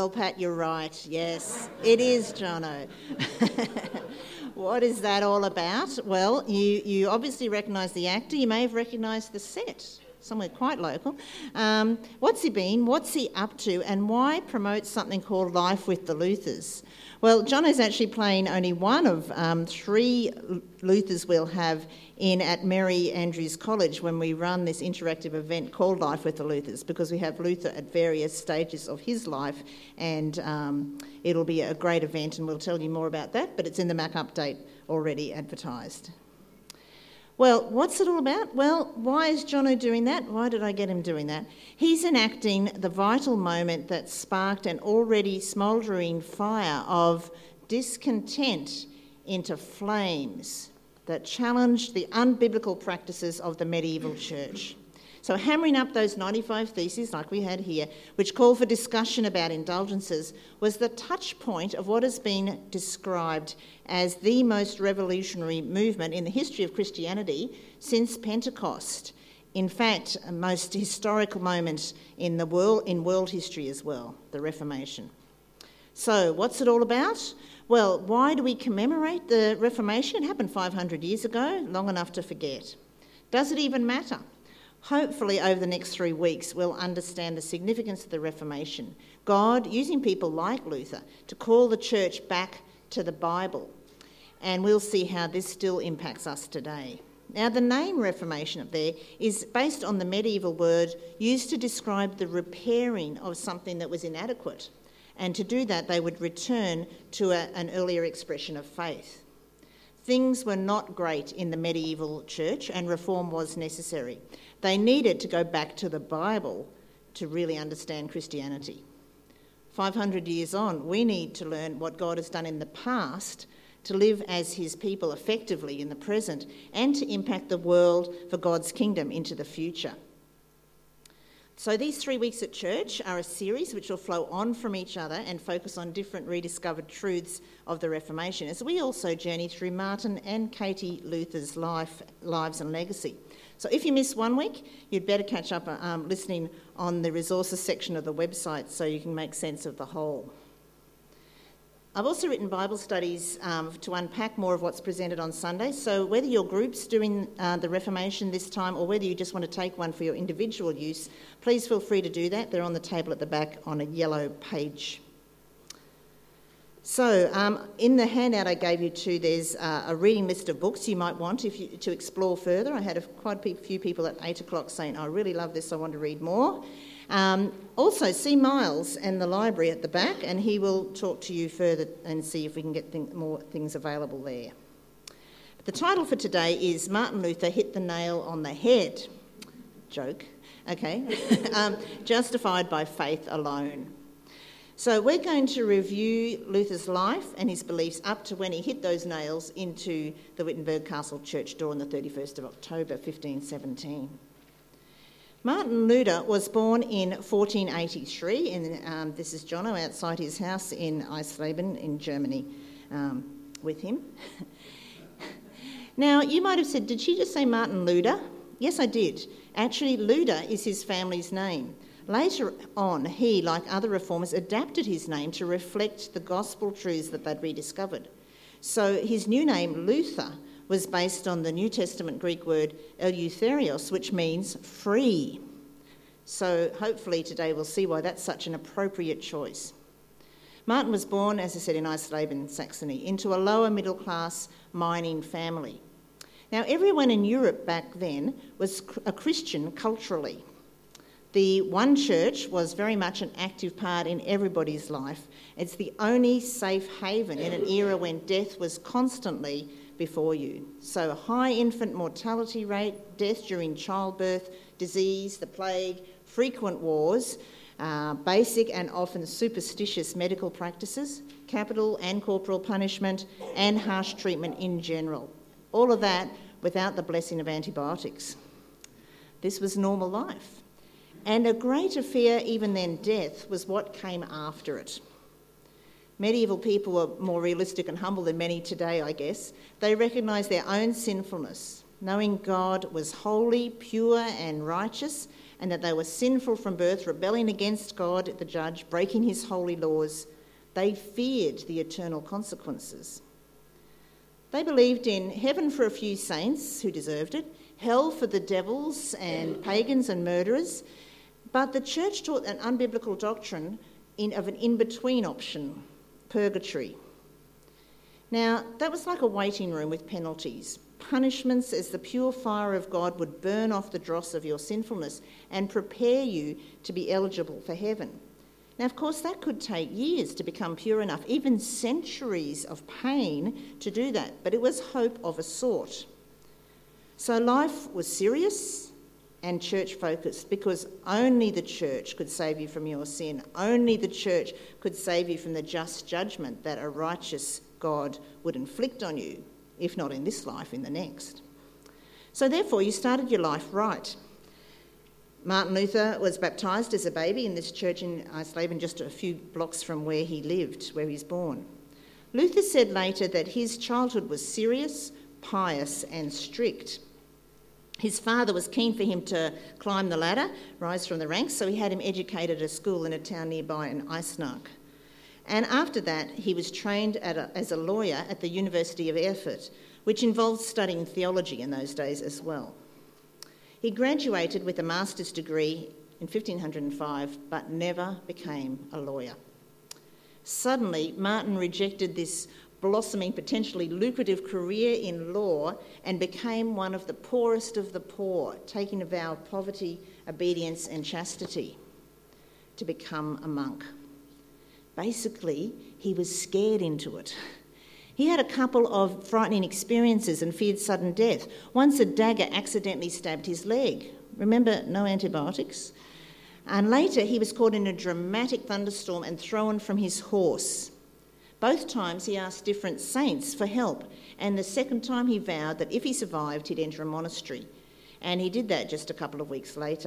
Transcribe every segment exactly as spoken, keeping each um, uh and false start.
Well, Pat, you're right. Yes, it is Jono. What is that all about? Well, you, you obviously recognise the actor. You may have recognised the set, somewhere quite local. Um, what's he been? What's he up to? And why promote something called Life with the Luthers? Well, Jono's actually playing only one of um, three Luthers we'll have in at Mary Andrews College when we run this interactive event called Life with the Luthers, because we have Luther at various stages of his life, and um, it'll be a great event, and we'll tell you more about that, but it's in the Mac update already advertised. Well, what's it all about? Well, why is Jono doing that? Why did I get him doing that? He's enacting the vital moment that sparked an already smouldering fire of discontent into flames that challenged the unbiblical practices of the medieval church. So hammering up those ninety-five theses, like we had here, which call for discussion about indulgences, was the touch point of what has been described as the most revolutionary movement in the history of Christianity since Pentecost. In fact, a most historical moment in the world, in world history as well, the Reformation. So what's it all about? Well, why do we commemorate the Reformation? It happened five hundred years ago, long enough to forget. Does it even matter? Hopefully over the next three weeks we'll understand the significance of the Reformation. God using people like Luther to call the church back to the Bible. And we'll see how this still impacts us today. Now, the name Reformation up there is based on the medieval word used to describe the repairing of something that was inadequate. And to do that, they would return to a, an earlier expression of faith. Things were not great in the medieval church, and reform was necessary. They needed to go back to the Bible to really understand Christianity. five hundred years on, we need to learn what God has done in the past to live as his people effectively in the present and to impact the world for God's kingdom into the future. So these three weeks at church are a series which will flow on from each other and focus on different rediscovered truths of the Reformation, as we also journey through Martin and Katie Luther's life, lives and legacy. So if you miss one week, you'd better catch up um, listening on the resources section of the website so you can make sense of the whole. I've also written Bible studies um, to unpack more of what's presented on Sunday. So whether your group's doing uh, the Reformation this time or whether you just want to take one for your individual use, please feel free to do that. They're on the table at the back on a yellow page. So um, in the handout I gave you too, there's uh, a reading list of books you might want if you, to explore further. I had a, quite a few people at eight o'clock saying, I really love this, I want to read more. Um, also, see Miles and the library at the back, and he will talk to you further and see if we can get th- more things available there. But the title for today is Martin Luther Hit the Nail on the Head. Joke, okay. um, justified by faith alone. So we're going to review Luther's life and his beliefs up to when he hit those nails into the Wittenberg Castle church door on the thirty-first of October, fifteen seventeen. Martin Luther was born in fourteen eighty-three, and um, this is Jono outside his house in Eisleben in Germany um, with him. Now, you might have said, did she just say Martin Luther? Yes, I did. Actually, Luther is his family's name. Later on, he, like other reformers, adapted his name to reflect the gospel truths that they'd rediscovered. So his new name, Luther, was based on the New Testament Greek word eleutherios, which means free. So hopefully today we'll see why that's such an appropriate choice. Martin was born, as I said, in Eisleben, Saxony, into a lower middle class mining family. Now, everyone in Europe back then was a Christian culturally. The one church was very much an active part in everybody's life. It's the only safe haven in an era when death was constantly before you. So high infant mortality rate, death during childbirth, disease, the plague, frequent wars, uh, basic and often superstitious medical practices, capital and corporal punishment, and harsh treatment in general. All of that without the blessing of antibiotics. This was normal life. And a greater fear even than death was what came after it. Medieval people were more realistic and humble than many today, I guess. They recognised their own sinfulness, knowing God was holy, pure and righteous, and that they were sinful from birth, rebelling against God, the judge, breaking his holy laws. They feared the eternal consequences. They believed in heaven for a few saints who deserved it, hell for the devils and pagans and murderers, but the church taught an unbiblical doctrine in, of an in-between option, purgatory. Now, that was like a waiting room with penalties, punishments as the pure fire of God would burn off the dross of your sinfulness and prepare you to be eligible for heaven. Now, of course, that could take years to become pure enough, even centuries of pain to do that, but it was hope of a sort. So life was serious and church-focused because only the church could save you from your sin. Only the church could save you from the just judgment that a righteous God would inflict on you, if not in this life, in the next. So therefore, you started your life right. Martin Luther was baptised as a baby in this church in Eisleben, just a few blocks from where he lived, where he was born. Luther said later that his childhood was serious, pious and strict. His father was keen for him to climb the ladder, rise from the ranks, so he had him educated at a school in a town nearby in Eisenach. And after that, he was trained at a, as a lawyer at the University of Erfurt, which involved studying theology in those days as well. He graduated with a master's degree in fifteen oh five, but never became a lawyer. Suddenly, Martin rejected this blossoming, potentially lucrative career in law and became one of the poorest of the poor, taking a vow of poverty, obedience and chastity to become a monk. Basically, he was scared into it. He had a couple of frightening experiences and feared sudden death. Once a dagger accidentally stabbed his leg. Remember, no antibiotics? And later he was caught in a dramatic thunderstorm and thrown from his horse. Both times he asked different saints for help, and the second time he vowed that if he survived, he'd enter a monastery. And he did that just a couple of weeks later.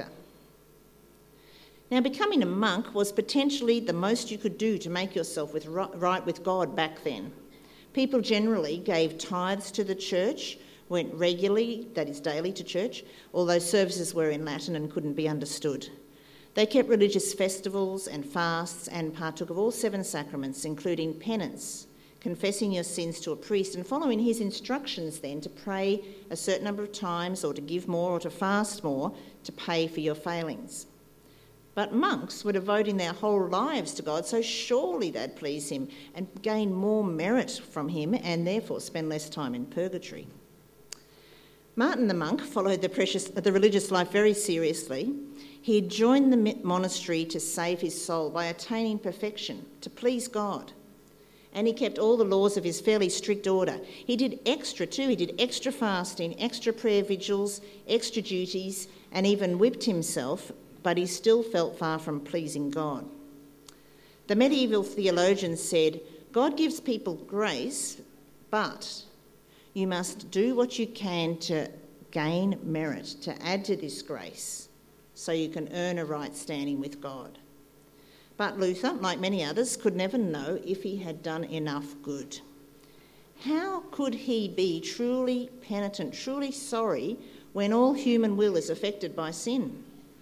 Now, becoming a monk was potentially the most you could do to make yourself with right with God back then. People generally gave tithes to the church, went regularly, that is daily, to church, although services were in Latin and couldn't be understood. They kept religious festivals and fasts and partook of all seven sacraments, including penance, confessing your sins to a priest and following his instructions then to pray a certain number of times or to give more or to fast more to pay for your failings. But monks were devoting their whole lives to God, so surely they'd please him and gain more merit from him and therefore spend less time in purgatory. Martin the monk followed the, precious, the religious life very seriously. He had joined the monastery to save his soul by attaining perfection, to please God. And he kept all the laws of his fairly strict order. He did extra too. He did extra fasting, extra prayer vigils, extra duties, and even whipped himself, but he still felt far from pleasing God. The medieval theologians said, God gives people grace, but you must do what you can to gain merit, to add to this grace, so you can earn a right standing with God. But Luther, like many others, could never know if he had done enough good. How could he be truly penitent, truly sorry, when all human will is affected by sin?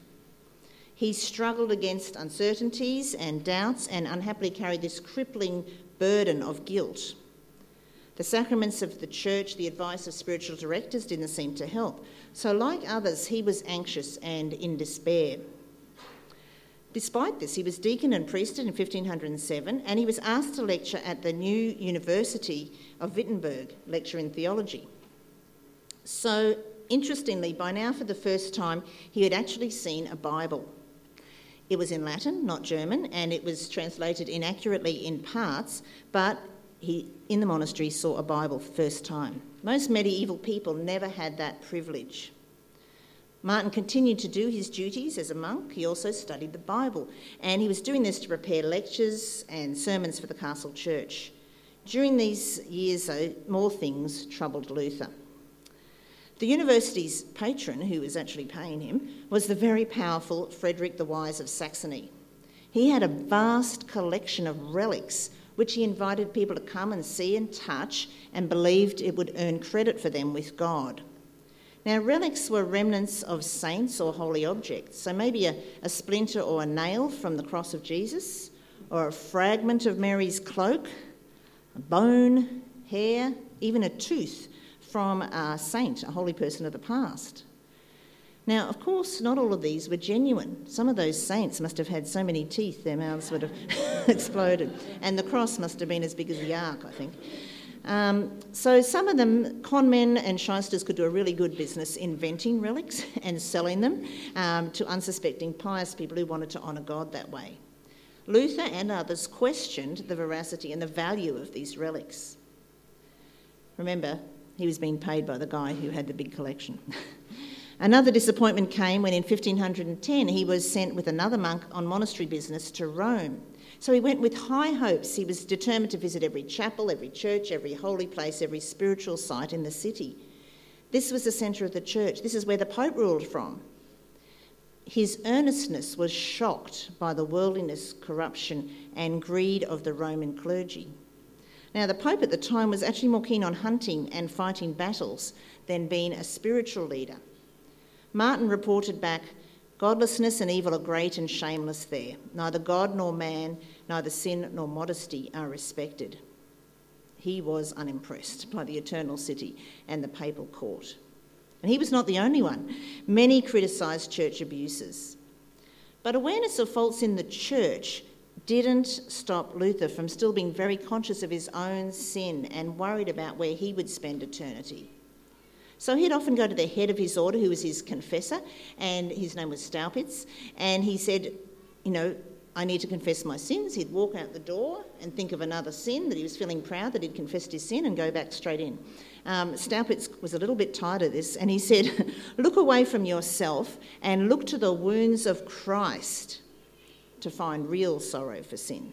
He struggled against uncertainties and doubts and unhappily carried this crippling burden of guilt. The sacraments of the church, the advice of spiritual directors didn't seem to help. So like others, he was anxious and in despair. Despite this, he was deacon and priested in fifteen oh seven, and he was asked to lecture at the new University of Wittenberg, lecture in theology. So, interestingly, by now for the first time, he had actually seen a Bible. It was in Latin, not German, and it was translated inaccurately in parts, but he, in the monastery, saw a Bible for the first time. Most medieval people never had that privilege. Martin continued to do his duties as a monk. He also studied the Bible, and he was doing this to prepare lectures and sermons for the castle church. During these years, though, more things troubled Luther. The university's patron, who was actually paying him, was the very powerful Frederick the Wise of Saxony. He had a vast collection of relics which he invited people to come and see and touch and believed it would earn credit for them with God. Now, relics were remnants of saints or holy objects, so maybe a, a splinter or a nail from the cross of Jesus, or a fragment of Mary's cloak, a bone, hair, even a tooth from a saint, a holy person of the past. Now, of course, not all of these were genuine. Some of those saints must have had so many teeth their mouths would have exploded, and the cross must have been as big as the ark, I think. Um, so some of them, con men and shysters, could do a really good business inventing relics and selling them um, to unsuspecting pious people who wanted to honour God that way. Luther and others questioned the veracity and the value of these relics. Remember, he was being paid by the guy who had the big collection. Another disappointment came when in fifteen ten he was sent with another monk on monastery business to Rome. So he went with high hopes. He was determined to visit every chapel, every church, every holy place, every spiritual site in the city. This was the centre of the church. This is where the Pope ruled from. His earnestness was shocked by the worldliness, corruption and greed of the Roman clergy. Now, the Pope at the time was actually more keen on hunting and fighting battles than being a spiritual leader. Martin reported back, "Godlessness and evil are great and shameless there. Neither God nor man, neither sin nor modesty are respected." He was unimpressed by the eternal city and the papal court. And he was not the only one. Many criticised church abuses. But awareness of faults in the church didn't stop Luther from still being very conscious of his own sin and worried about where he would spend eternity. So he'd often go to the head of his order, who was his confessor, and his name was Staupitz, and he said, you know, I need to confess my sins. He'd walk out the door and think of another sin that he was feeling proud that he'd confessed his sin and go back straight in. Um, Staupitz was a little bit tired of this, and he said, look away from yourself and look to the wounds of Christ to find real sorrow for sin.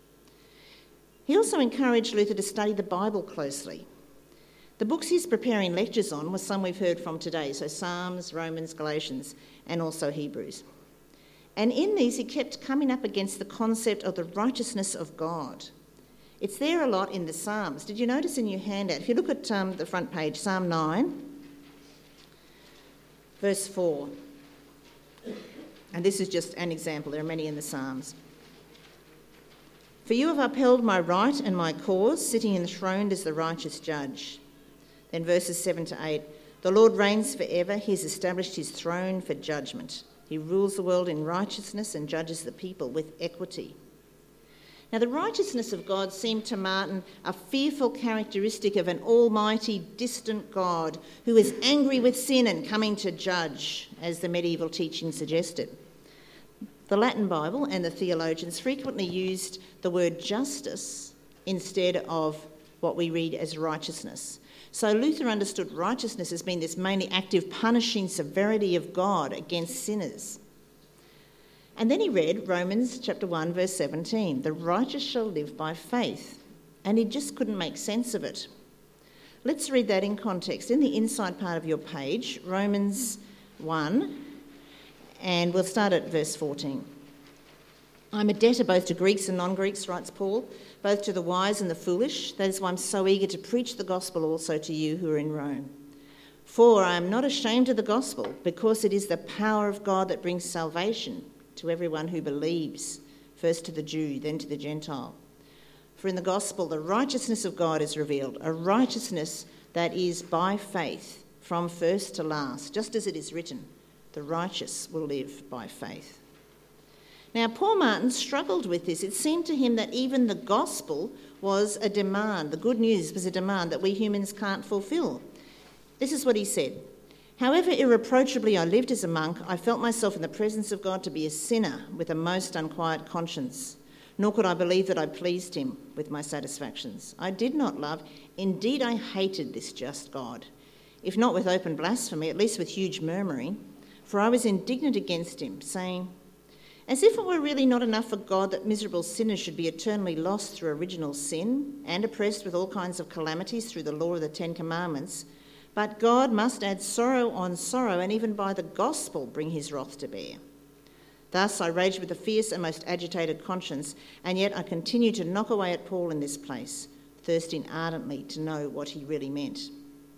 He also encouraged Luther to study the Bible closely. The books he's preparing lectures on were some we've heard from today, so Psalms, Romans, Galatians, and also Hebrews. And in these, he kept coming up against the concept of the righteousness of God. It's there a lot in the Psalms. Did you notice in your handout, if you look at um, the front page, Psalm nine, verse four, and this is just an example, there are many in the Psalms. "For you have upheld my right and my cause, sitting enthroned as the righteous judge." Then verses seven to eight, "The Lord reigns forever, he has established his throne for judgment. He rules the world in righteousness and judges the people with equity." Now, the righteousness of God seemed to Martin a fearful characteristic of an almighty, distant God who is angry with sin and coming to judge, as the medieval teaching suggested. The Latin Bible and the theologians frequently used the word justice instead of what we read as righteousness. So Luther understood righteousness as being this mainly active, punishing severity of God against sinners. And then he read Romans chapter one, verse seventeen, "The righteous shall live by faith." And he just couldn't make sense of it. Let's read that in context. In the inside part of your page, Romans one, and we'll start at verse fourteen. "I'm a debtor both to Greeks and non-Greeks," writes Paul, "both to the wise and the foolish. That is why I'm so eager to preach the gospel also to you who are in Rome. For I am not ashamed of the gospel, because it is the power of God that brings salvation to everyone who believes, first to the Jew, then to the Gentile. For in the gospel the righteousness of God is revealed, a righteousness that is by faith from first to last, just as it is written, the righteous will live by faith." Now, Paul Martin struggled with this. It seemed to him that even the gospel was a demand. The good news was a demand that we humans can't fulfil. This is what he said. "However irreproachably I lived as a monk, I felt myself in the presence of God to be a sinner with a most unquiet conscience. Nor could I believe that I pleased him with my satisfactions. I did not love, indeed I hated this just God, if not with open blasphemy, at least with huge murmuring. For I was indignant against him, saying, as if it were really not enough for God that miserable sinners should be eternally lost through original sin and oppressed with all kinds of calamities through the law of the Ten Commandments, but God must add sorrow on sorrow and even by the gospel bring his wrath to bear. Thus I raged with a fierce and most agitated conscience, and yet I continued to knock away at Paul in this place, thirsting ardently to know what he really meant."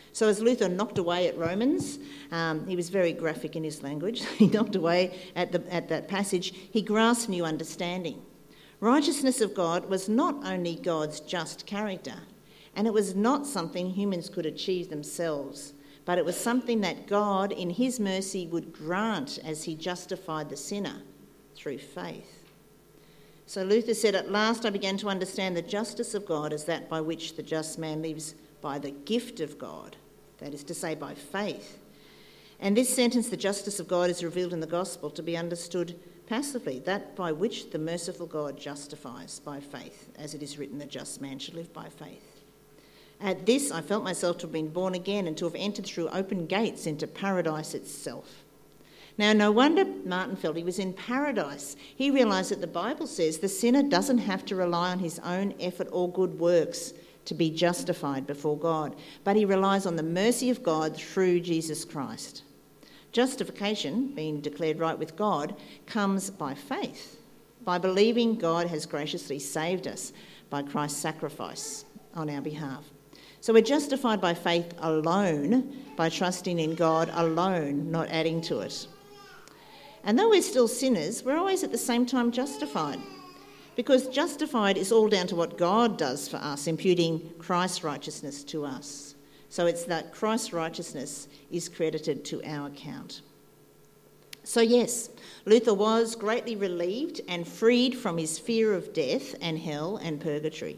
So as Luther knocked away at Romans, um, he was very graphic in his language, he knocked away at, the, at that passage, he grasped new understanding. Righteousness of God was not only God's just character, and it was not something humans could achieve themselves, but it was something that God, in his mercy, would grant as he justified the sinner through faith. So Luther said, "At last I began to understand the justice of God as that by which the just man lives by the gift of God, that is to say, by faith. And this sentence, the justice of God, is revealed in the gospel to be understood passively, that by which the merciful God justifies by faith, as it is written, the just man shall live by faith. At this, I felt myself to have been born again and to have entered through open gates into paradise itself." Now, no wonder Martin felt he was in paradise. He realised that the Bible says the sinner doesn't have to rely on his own effort or good works to be justified before God, but he relies on the mercy of God through Jesus Christ. Justification, being declared right with God, comes by faith, by believing God has graciously saved us by Christ's sacrifice on our behalf. So we're justified by faith alone, by trusting in God alone, not adding to it. And though we're still sinners, we're always at the same time justified, because justified is all down to what God does for us, imputing Christ's righteousness to us. So it's that Christ's righteousness is credited to our account. So yes, Luther was greatly relieved and freed from his fear of death and hell and purgatory.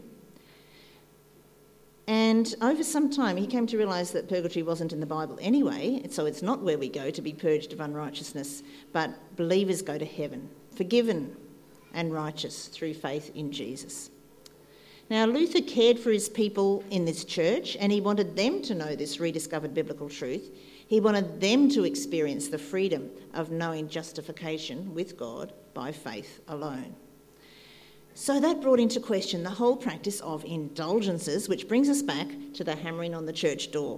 And over some time, he came to realise that purgatory wasn't in the Bible anyway, so it's not where we go to be purged of unrighteousness, but believers go to heaven, forgiven and righteous through faith in Jesus. Now, Luther cared for his people in this church, and he wanted them to know this rediscovered biblical truth. He wanted them to experience the freedom of knowing justification with God by faith alone. So that brought into question the whole practice of indulgences, which brings us back to the hammering on the church door.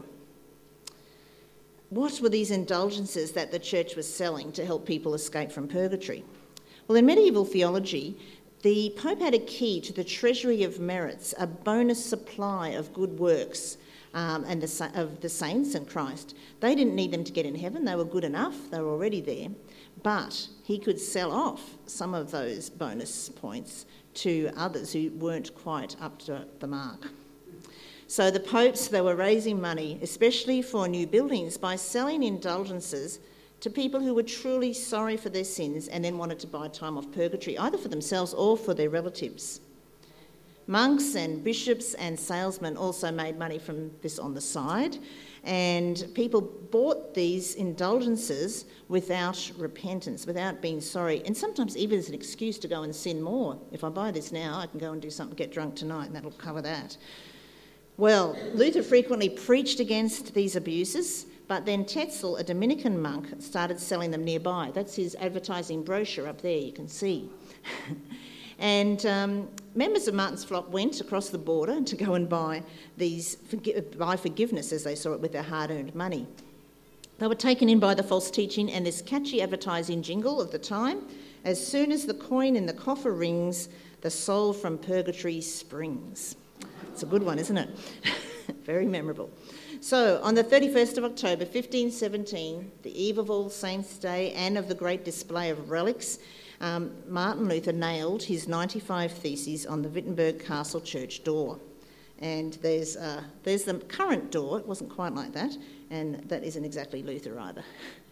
What were these indulgences that the church was selling to help people escape from purgatory? Well, in medieval theology, the Pope had a key to the treasury of merits, a bonus supply of good works um, and the, of the saints and Christ. They didn't need them to get in heaven. They were good enough. They were already there. But he could sell off some of those bonus points to others who weren't quite up to the mark. So the popes, they were raising money, especially for new buildings, by selling indulgences to people who were truly sorry for their sins and then wanted to buy time off purgatory, either for themselves or for their relatives. Monks and bishops and salesmen also made money from this on the side, and people bought these indulgences without repentance, without being sorry, and sometimes even as an excuse to go and sin more. If I buy this now, I can go and do something, get drunk tonight, and that'll cover that. Well, Luther frequently preached against these abuses, but then Tetzel, a Dominican monk, started selling them nearby. That's his advertising brochure up there, you can see. And um, members of Martin's flock went across the border to go and buy these, buy forgiveness, as they saw it, with their hard-earned money. They were taken in by the false teaching and this catchy advertising jingle of the time: "As soon as the coin in the coffer rings, the soul from purgatory springs." It's a good one, isn't it? Very memorable. So, on the thirty-first of October, fifteen seventeen, the eve of All Saints' Day and of the great display of relics, um, Martin Luther nailed his ninety-five Theses on the Wittenberg Castle church door. And there's, uh, there's the current door. It wasn't quite like that, and that isn't exactly Luther either.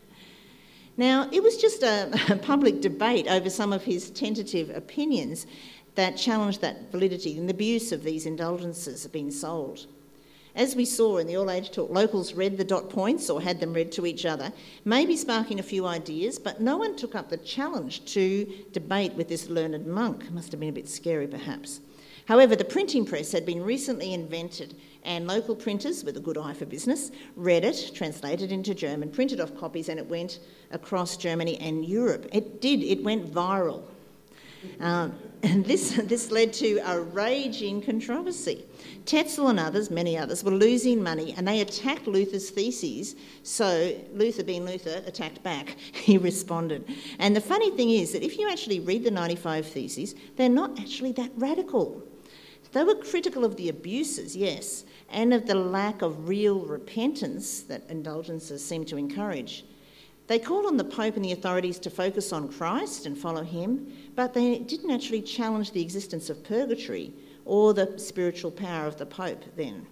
Now, it was just a, a public debate over some of his tentative opinions that challenged that validity and the abuse of these indulgences being sold. As we saw in the all-age talk, locals read the dot points or had them read to each other, maybe sparking a few ideas, but no one took up the challenge to debate with this learned monk. It must have been a bit scary, perhaps. However, the printing press had been recently invented, and local printers with a good eye for business read it, translated into German, printed off copies, and it went across Germany and Europe. It did, it went viral. Um, and this, this led to a raging controversy. Tetzel and others, many others, were losing money, and they attacked Luther's theses. So Luther, being Luther, attacked back. He responded. And the funny thing is that if you actually read the ninety-five Theses, they're not actually that radical. They were critical of the abuses, yes, and of the lack of real repentance that indulgences seem to encourage. They called on the Pope and the authorities to focus on Christ and follow him, but they didn't actually challenge the existence of purgatory or the spiritual power of the Pope then.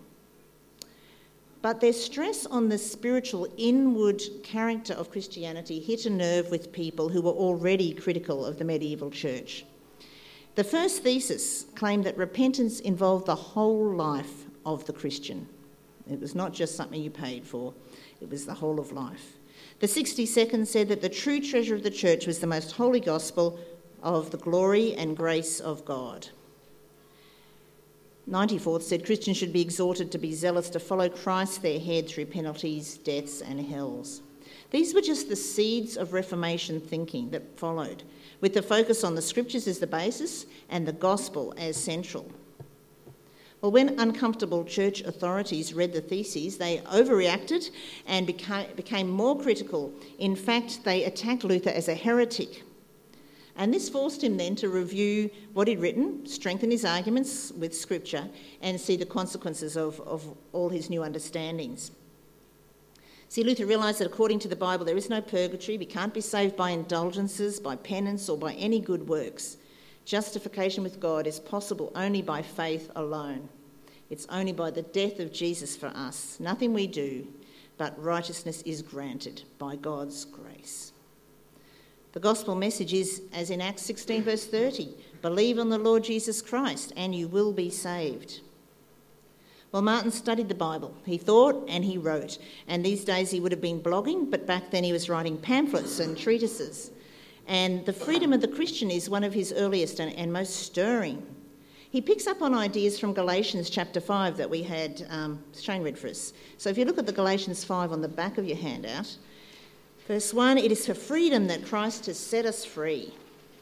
But their stress on the spiritual inward character of Christianity hit a nerve with people who were already critical of the medieval church. The first thesis claimed that repentance involved the whole life of the Christian. It was not just something you paid for, it was the whole of life. The sixty-second said that the true treasure of the church was the most holy gospel of the glory and grace of God. ninety-fourth said Christians should be exhorted to be zealous to follow Christ their head through penalties, deaths and hells. These were just the seeds of Reformation thinking that followed, with the focus on the scriptures as the basis and the gospel as central. Well, when uncomfortable church authorities read the theses, they overreacted and became, became more critical. In fact, they attacked Luther as a heretic. And this forced him then to review what he'd written, strengthen his arguments with scripture, and see the consequences of, of all his new understandings. See, Luther realised that according to the Bible, there is no purgatory. We can't be saved by indulgences, by penance, or by any good works. Justification with God is possible only by faith alone. It's only by the death of Jesus for us. Nothing we do, but righteousness is granted by God's grace. The gospel message is, as in Acts sixteen verse thirty, believe on the Lord Jesus Christ and you will be saved. Well, Martin studied the Bible. He thought and he wrote. And these days he would have been blogging, but back then he was writing pamphlets and treatises. And the freedom of the Christian is one of his earliest and, and most stirring. He picks up on ideas from Galatians chapter five that we had um, Shane read for us. So if you look at the Galatians five on the back of your handout, verse one, it is for freedom that Christ has set us free.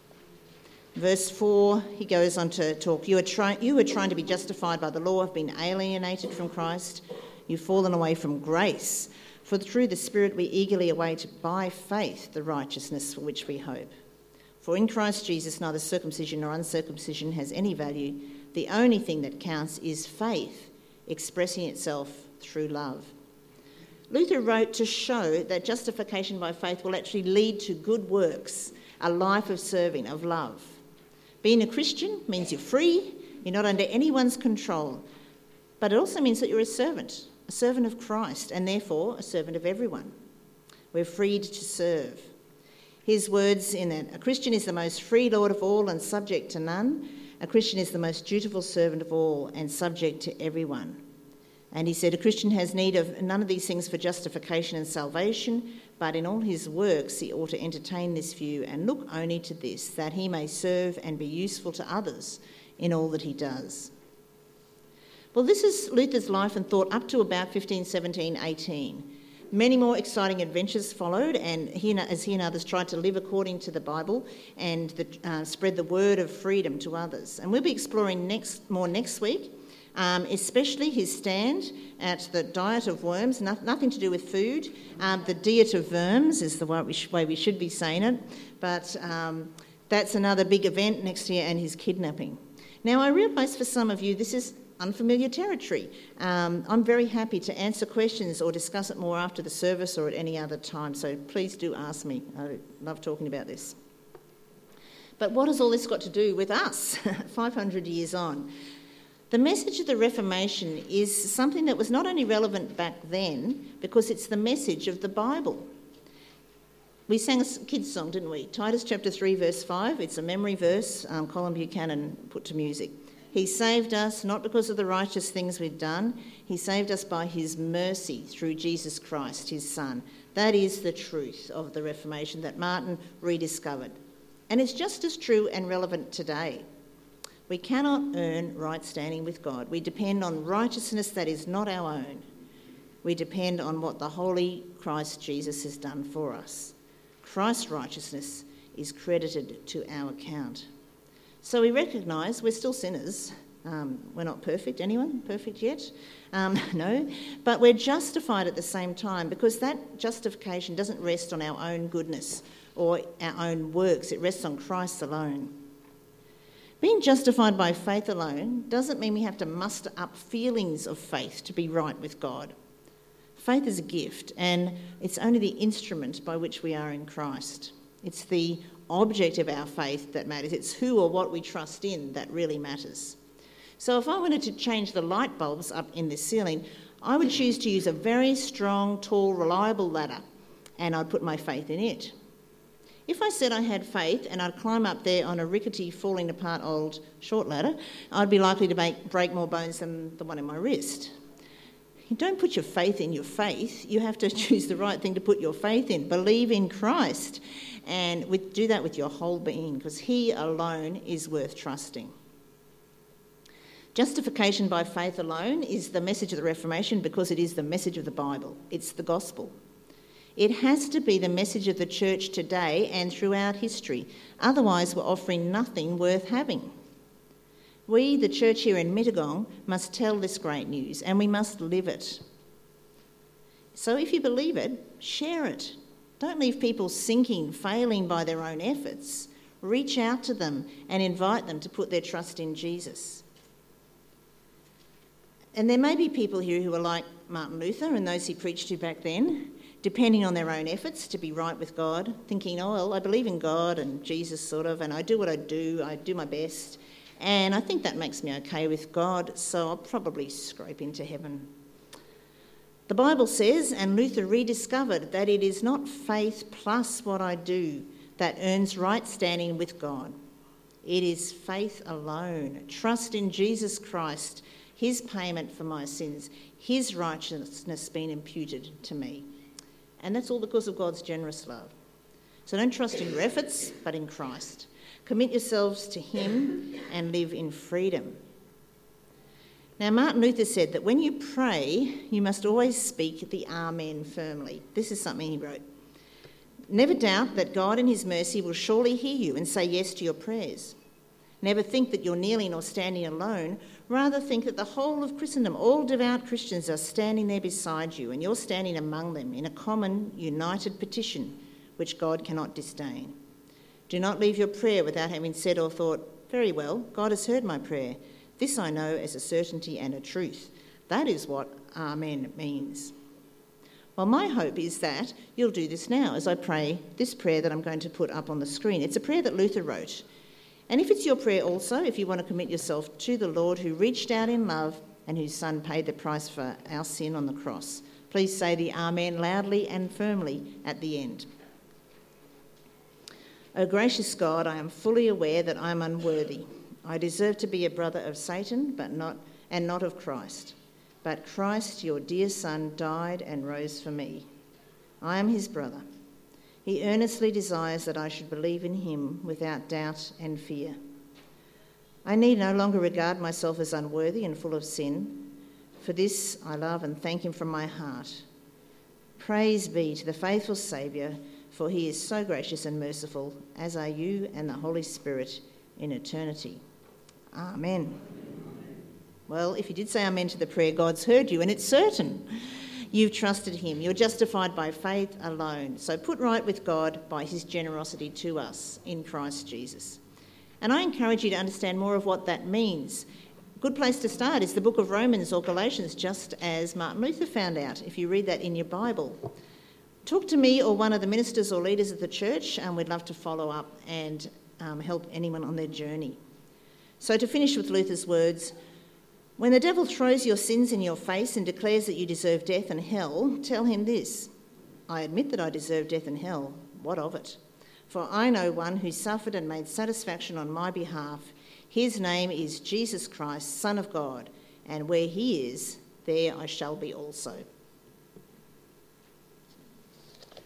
Verse four, he goes on to talk, you are, try- you are trying to be justified by the law, have been alienated from Christ, you've fallen away from grace. For through the Spirit we eagerly await by faith the righteousness for which we hope. For in Christ Jesus neither circumcision nor uncircumcision has any value. The only thing that counts is faith, expressing itself through love. Luther wrote to show that justification by faith will actually lead to good works, a life of serving, of love. Being a Christian means you're free, you're not under anyone's control, but it also means that you're a servant, a servant of Christ, and therefore a servant of everyone. We're freed to serve. His words in it, a Christian is the most free lord of all and subject to none. A Christian is the most dutiful servant of all and subject to everyone. And he said, a Christian has need of none of these things for justification and salvation, but in all his works he ought to entertain this view and look only to this, that he may serve and be useful to others in all that he does. Well, this is Luther's life and thought up to about fifteen seventeen eighteen. Many more exciting adventures followed, and he, as he and others tried to live according to the Bible and the, uh, spread the word of freedom to others. And we'll be exploring next more next week, um, especially his stand at the diet of worms, no, nothing to do with food. Um, the diet of worms is the way we, sh- way we should be saying it, but um, that's another big event next year, and his kidnapping. Now, I realise for some of you this is unfamiliar territory. Um, I'm very happy to answer questions or discuss it more after the service or at any other time, so please do ask me. I love talking about this. But what has all this got to do with us, five hundred years on? The message of the Reformation is something that was not only relevant back then, because it's the message of the Bible. We sang a kids' song, didn't we? Titus chapter three, verse five. It's a memory verse, um, Colin Buchanan put to music. He saved us not because of the righteous things we've done. He saved us by his mercy through Jesus Christ, his Son. That is the truth of the Reformation that Martin rediscovered. And it's just as true and relevant today. We cannot earn right standing with God. We depend on righteousness that is not our own. We depend on what the holy Christ Jesus has done for us. Christ's righteousness is credited to our account. So we recognise we're still sinners. Um, we're not perfect. Anyone perfect yet? Um, no. But we're justified at the same time, because that justification doesn't rest on our own goodness or our own works. It rests on Christ alone. Being justified by faith alone doesn't mean we have to muster up feelings of faith to be right with God. Faith is a gift, and it's only the instrument by which we are in Christ. It's the object of our faith that matters. It's who or what we trust in that really matters. So if I wanted to change the light bulbs up in this ceiling, I would choose to use a very strong, tall, reliable ladder, and I'd put my faith in it. If I said I had faith and I'd climb up there on a rickety, falling apart old short ladder, I'd be likely to make, break more bones than the one in my wrist. You don't put your faith in your faith. You have to choose the right thing to put your faith in. Believe in Christ, and with, do that with your whole being, because he alone is worth trusting. Justification by faith alone is the message of the Reformation because it is the message of the Bible. It's the gospel. It has to be the message of the church today and throughout history. Otherwise, we're offering nothing worth having. We, the church here in Mittagong, must tell this great news, and we must live it. So if you believe it, share it. Don't leave people sinking, failing by their own efforts. Reach out to them and invite them to put their trust in Jesus. And there may be people here who are like Martin Luther and those he preached to back then, depending on their own efforts to be right with God, thinking, oh, well, I believe in God and Jesus sort of, and I do what I do, I do my best, and I think that makes me okay with God, so I'll probably scrape into heaven. The Bible says, and Luther rediscovered, that it is not faith plus what I do that earns right standing with God. It is faith alone. Trust in Jesus Christ, his payment for my sins, his righteousness being imputed to me. And that's all because of God's generous love. So don't trust in your efforts, but in Christ. Commit yourselves to him and live in freedom. Now, Martin Luther said that when you pray, you must always speak the Amen firmly. This is something he wrote. Never doubt that God in his mercy will surely hear you and say yes to your prayers. Never think that you're kneeling or standing alone. Rather think that the whole of Christendom, all devout Christians, are standing there beside you, and you're standing among them in a common, united petition which God cannot disdain. Do not leave your prayer without having said or thought, very well, God has heard my prayer. This I know as a certainty and a truth. That is what Amen means. Well, my hope is that you'll do this now as I pray this prayer that I'm going to put up on the screen. It's a prayer that Luther wrote. And if it's your prayer also, if you want to commit yourself to the Lord who reached out in love and whose Son paid the price for our sin on the cross, please say the Amen loudly and firmly at the end. O gracious God, I am fully aware that I am unworthy. I deserve to be a brother of Satan, but not and not of Christ. But Christ, your dear Son, died and rose for me. I am his brother. He earnestly desires that I should believe in him without doubt and fear. I need no longer regard myself as unworthy and full of sin. For this I love and thank him from my heart. Praise be to the faithful Saviour, for he is so gracious and merciful, as are you and the Holy Spirit in eternity. Amen. Well, if you did say amen to the prayer, God's heard you, and it's certain. You've trusted him. You're justified by faith alone. So put right with God by his generosity to us in Christ Jesus. And I encourage you to understand more of what that means. A good place to start is the book of Romans or Galatians, just as Martin Luther found out, if you read that in your Bible. Talk to me or one of the ministers or leaders of the church, and we'd love to follow up and um, help anyone on their journey. So to finish with Luther's words, when the devil throws your sins in your face and declares that you deserve death and hell, tell him this: I admit that I deserve death and hell. What of it? For I know one who suffered and made satisfaction on my behalf. His name is Jesus Christ, Son of God, and where he is, there I shall be also.